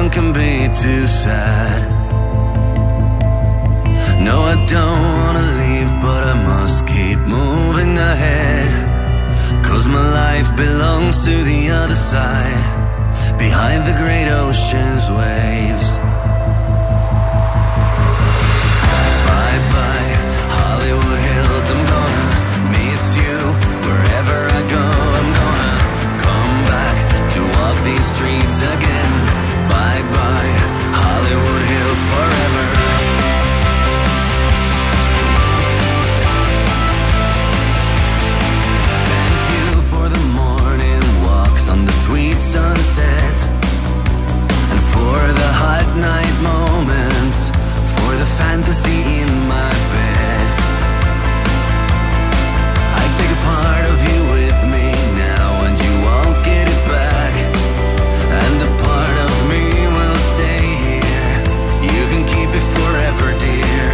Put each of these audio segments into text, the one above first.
one can be too sad. No, I don't wanna leave, but I must keep moving ahead. 'Cause my life belongs to the other side, behind the great ocean's waves. Bye-bye, Hollywood Hills, I'm gonna miss you. Wherever I go, I'm gonna come back to walk these streets again. Bye-bye, Hollywood Hills forever. Thank you for the morning walks on the sweet sunset, and for the hot night moments, for the fantasy in my bed. I take a part of you with me now, and you won't get it back. And a part of me will stay here. You can keep it forever, dear.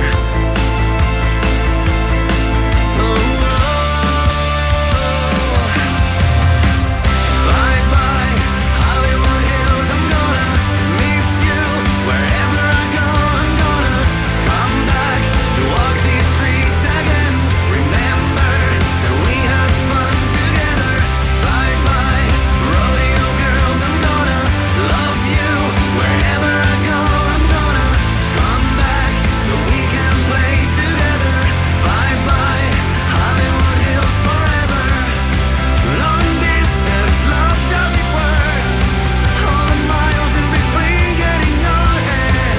Bye-bye, Hollywood Hills, I'm gonna miss you. Wherever I go, I'm gonna come back to walk these streets again. Remember that we had fun together. Bye-bye, rodeo girls, I'm gonna love you. Wherever I go, I'm gonna come back so we can play together. Bye-bye, Hollywood Hills forever. Long distance love, does it work? All the miles in between getting your head.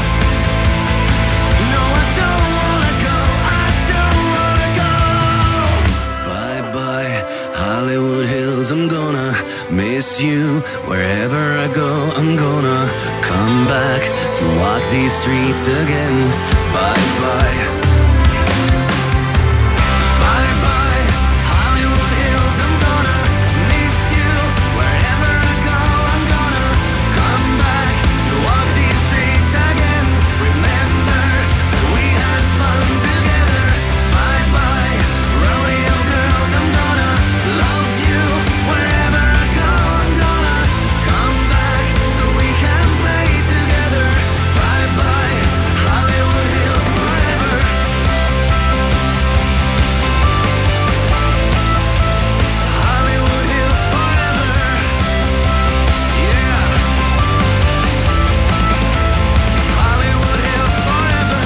No, I don't wanna go, I don't wanna go. Bye-bye, Hollywood Hills, I'm gonna miss you. Wherever I go, I'm gonna come back to walk these streets again. Bye-bye. Bye-bye, Hollywood Hills, I'm gonna miss you. Wherever I go, I'm gonna come back to walk these streets again. Remember that we had fun together. Bye-bye, rodeo girls, I'm gonna love you. Wherever I go, I'm gonna come back so we can play together. Bye-bye, Hollywood Hills forever. Hollywood Hills forever. Yeah. Hollywood Hills forever.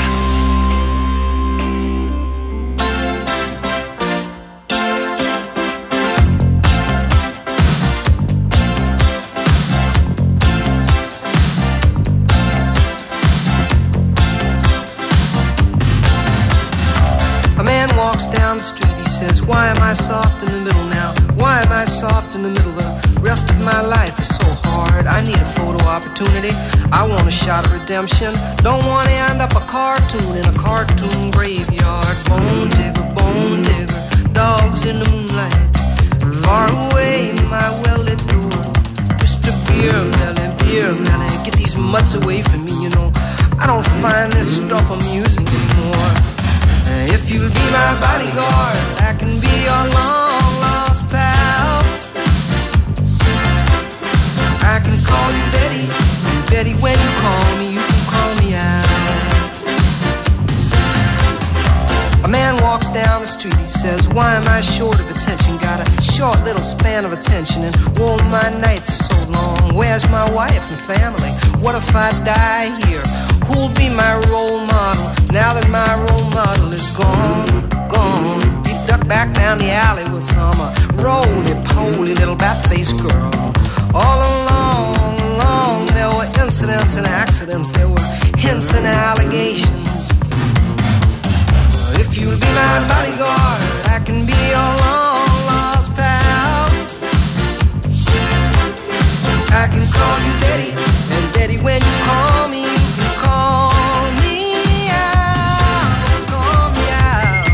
A man walks down the street, he says, why am I soft in the middle now? Why am I soft in the middle? The rest of my life is so hard. I need a photo opportunity. I want a shot of redemption. Don't want to end up a cartoon in a cartoon graveyard. Bone digger, dogs in the moonlight. Far away, my well-lit door. Mr. Beer Melly, get these mutts away from me, you know. I don't find this stuff amusing anymore. If you'll be my bodyguard, I can be your long-lost pal. I can call you Betty, and Betty, when you call me, you can call me out. A man walks down the street, he says, why am I short of attention? Got a short little span of attention, and whoa, my nights are so long. Where's my wife and family? What if I die here? Who'll be my role model now that my role model is gone? He ducked back down the alley with some roly-poly little bat-faced girl. All along, there were incidents and accidents. There were hints and allegations. If you'll be my bodyguard, I can be your long-lost pal. I can call you Betty, and Betty, when you call me, you can call me out, call me out.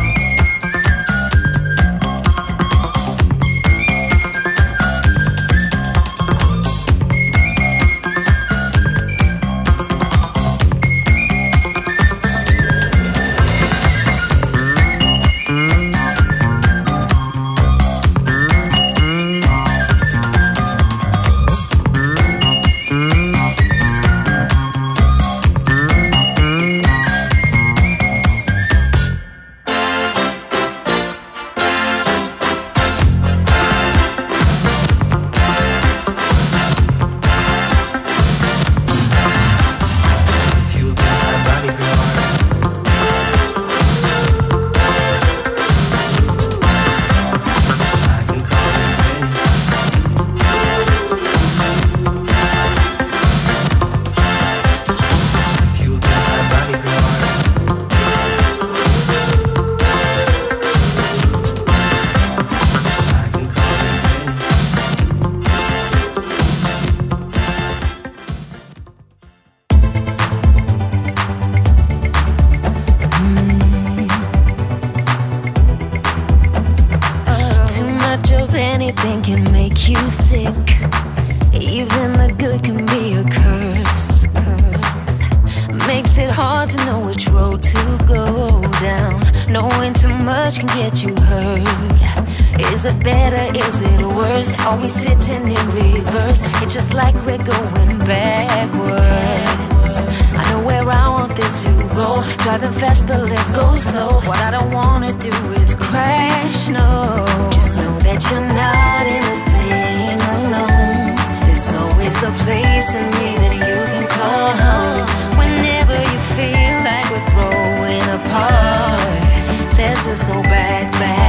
anything can make you sick. Even the good can be a curse. Makes it hard to know which road to go down. Knowing too much can get you hurt. Is it better, is it worse? Are we sitting in reverse? It's just like we're going backwards. I know where I want this to go. Driving fast but let's go slow. What I don't wanna do is crash, no. Just know that you're not in this thing alone. There's always a place in me that you can call home. Whenever you feel like we're growing apart, let's just go back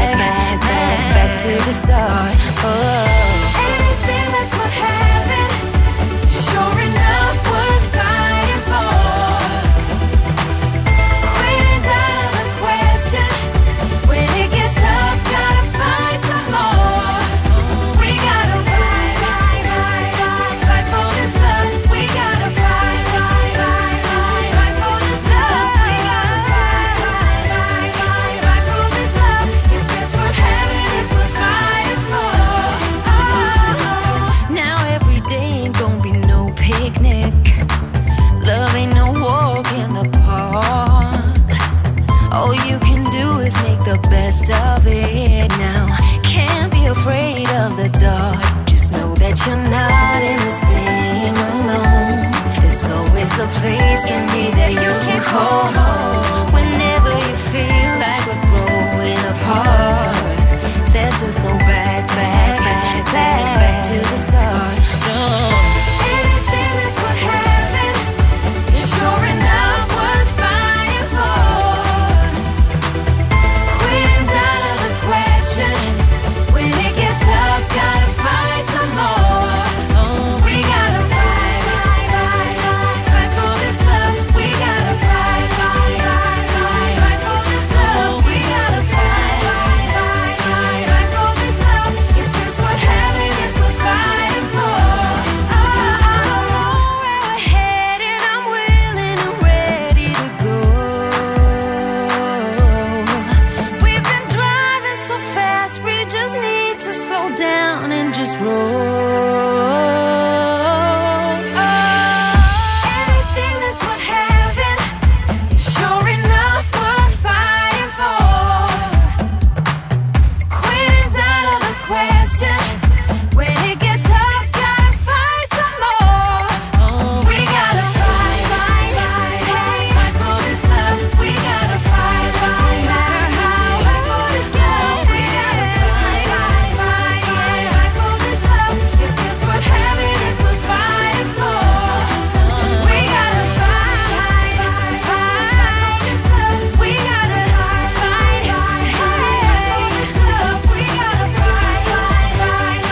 to the start. Oh. Anything that's worth having, sure enough worth fighting for. Quitting's out of the question. When it gets tough, gotta find some more. We gotta fight for this love. We gotta fight for this love. We gotta fight for this love. If it's worth having, it's worth fighting for. Oh. Now every day ain't gonna be no picnic. Love ain't no walk in the park. All you can do is make the best of it now. Can't be afraid of the dark. Just know that you're not in this thing alone. There's always a place in me that you can call home. Whenever you feel like we're growing apart, let's just go back to the start. No. Anything that's worth having is sure enough worth fighting for. Quitting's out of the question. When it gets tough, gotta find some more. We gotta fight for this love. We gotta fight for this love. We gotta fight for this love. If it's worth having, it's worth fighting for. I don't know where we're headed. I'm willing and ready to go. We've been driving so fast, we just need to slow down and just roll. Anything that's worth having is sure enough worth fighting for. Quitting's out of the question. When it gets tough, gotta find some more. We gotta fight for this love. We gotta fight for this love. We gotta fight for this love. If it's worth having, it's worth fighting for. We gotta fight for this love. We gotta fight for this love. We gotta fight for this love. We gotta fight for this love.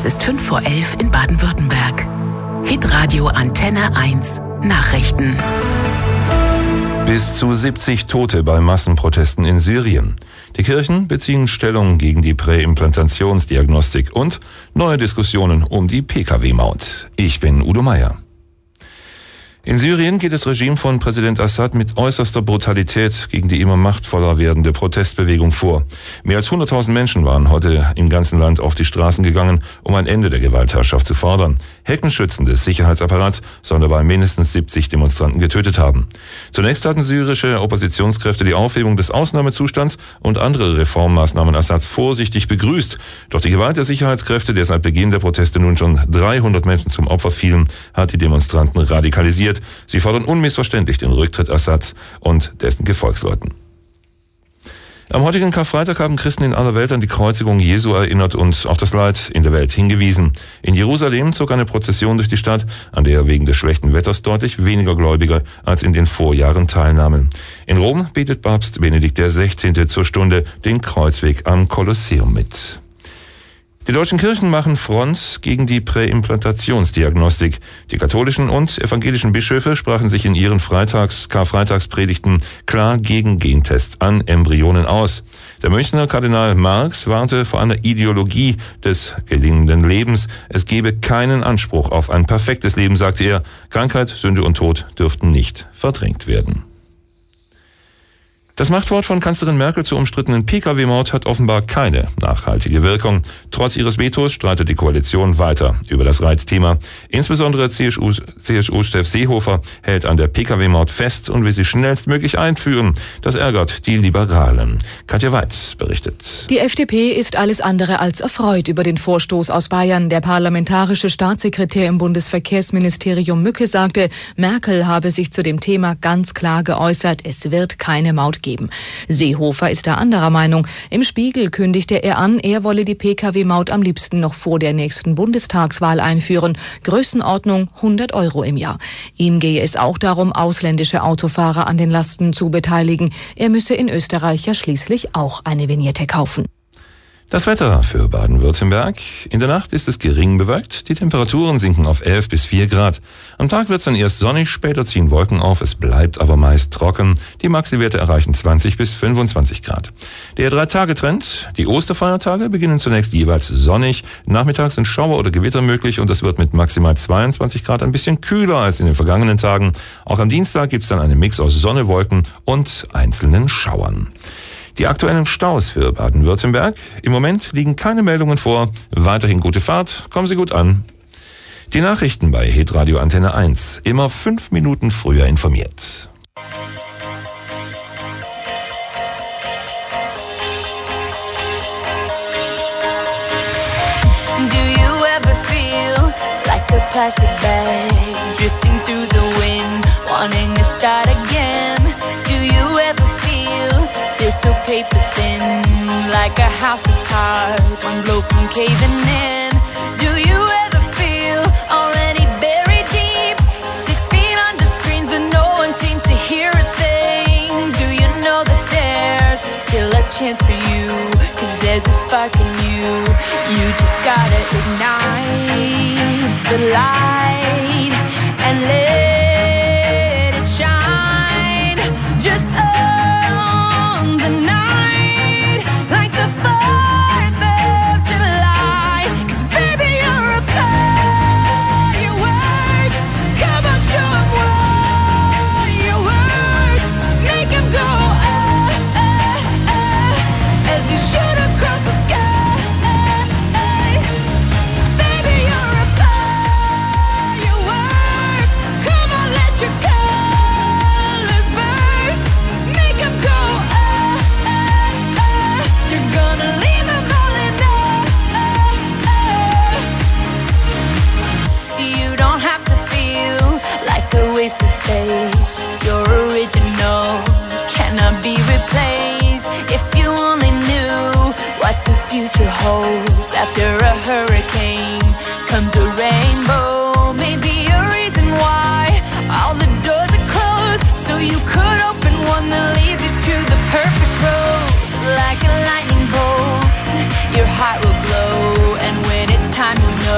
Es ist 11:05 in Baden-Württemberg. Hitradio Antenne 1 Nachrichten. Bis zu 70 Tote bei Massenprotesten in Syrien. Die Kirchen beziehen Stellung gegen die Präimplantationsdiagnostik und neue Diskussionen um die Pkw-Maut. Ich bin Udo Meier. In Syrien geht das Regime von Präsident Assad mit äußerster Brutalität gegen die immer machtvoller werdende Protestbewegung vor. Mehr als 100.000 Menschen waren heute im ganzen Land auf die Straßen gegangen, um ein Ende der Gewaltherrschaft zu fordern. Heckenschützen des Sicherheitsapparats sollen dabei mindestens 70 Demonstranten getötet haben. Zunächst hatten syrische Oppositionskräfte die Aufhebung des Ausnahmezustands und andere Reformmaßnahmen Assads vorsichtig begrüßt. Doch die Gewalt der Sicherheitskräfte, der seit Beginn der Proteste nun schon 300 Menschen zum Opfer fielen, hat die Demonstranten radikalisiert. Sie fordern unmissverständlich den Rücktritt Assads und dessen Gefolgsleuten. Am heutigen Karfreitag haben Christen in aller Welt an die Kreuzigung Jesu erinnert und auf das Leid in der Welt hingewiesen. In Jerusalem zog eine Prozession durch die Stadt, an der wegen des schlechten Wetters deutlich weniger Gläubige als in den Vorjahren teilnahmen. In Rom betet Papst Benedikt XVI. Zur Stunde den Kreuzweg am Kolosseum mit. Die deutschen Kirchen machen Front gegen die Präimplantationsdiagnostik. Die katholischen und evangelischen Bischöfe sprachen sich in ihren Karfreitagspredigten klar gegen Gentests an Embryonen aus. Der Münchner Kardinal Marx warnte vor einer Ideologie des gelingenden Lebens. Es gebe keinen Anspruch auf ein perfektes Leben, sagte er. Krankheit, Sünde und Tod dürften nicht verdrängt werden. Das Machtwort von Kanzlerin Merkel zur umstrittenen Pkw-Maut hat offenbar keine nachhaltige Wirkung. Trotz ihres Vetos streitet die Koalition weiter über das Reizthema. Insbesondere CSU-Chef Seehofer hält an der Pkw-Maut fest und will sie schnellstmöglich einführen. Das ärgert die Liberalen. Katja Weitz berichtet. Die FDP ist alles andere als erfreut über den Vorstoß aus Bayern. Der parlamentarische Staatssekretär im Bundesverkehrsministerium Mücke sagte, Merkel habe sich zu dem Thema ganz klar geäußert. Es wird keine Maut geben. Seehofer ist da anderer Meinung. Im Spiegel kündigte er an, er wolle die Pkw-Maut am liebsten noch vor der nächsten Bundestagswahl einführen. Größenordnung 100 € im Jahr. Ihm gehe es auch darum, ausländische Autofahrer an den Lasten zu beteiligen. Er müsse in Österreich ja schließlich auch eine Vignette kaufen. Das Wetter für Baden-Württemberg. In der Nacht ist es gering bewölkt. Die Temperaturen sinken auf 11 bis 4 Grad. Am Tag wird es dann erst sonnig, später ziehen Wolken auf. Es bleibt aber meist trocken. Die Maxi-Werte erreichen 20 bis 25 Grad. Der 3-Tage-Trend. Die Osterfeiertage beginnen zunächst jeweils sonnig. Nachmittags sind Schauer oder Gewitter möglich und es wird mit maximal 22 Grad ein bisschen kühler als in den vergangenen Tagen. Auch am Dienstag gibt es dann einen Mix aus Sonne, Wolken und einzelnen Schauern. Die aktuellen Staus für Baden-Württemberg. Im Moment liegen keine Meldungen vor. Weiterhin gute Fahrt. Kommen Sie gut an. Die Nachrichten bei Hitradio Antenne 1. Immer 5 Minuten früher informiert. Do you ever feel like a plastic bag drifting through the wind, wanting to start again? Do you ever feel so paper thin, like a house of cards, one blow from caving in? Do you ever feel already buried deep, 6 feet under screens, but no one seems to hear a thing? Do you know that there's still a chance for you, 'cause there's a spark in you? You just gotta ignite the light and let it shine. Just the night, like the 4th of July. 'Cause baby, you're a firework. Come on, show 'em what you work. Make 'em go, as you shoot across the sky. Baby, you're a firework. Come on, let your colors burst. Make 'em go, you're gonna leave them all in You don't have to feel like a wasted space. You're original, cannot be replaced. If you only knew what the future holds. After a hurricane comes a rainbow. Maybe a reason why all the doors are closed, so you could open one that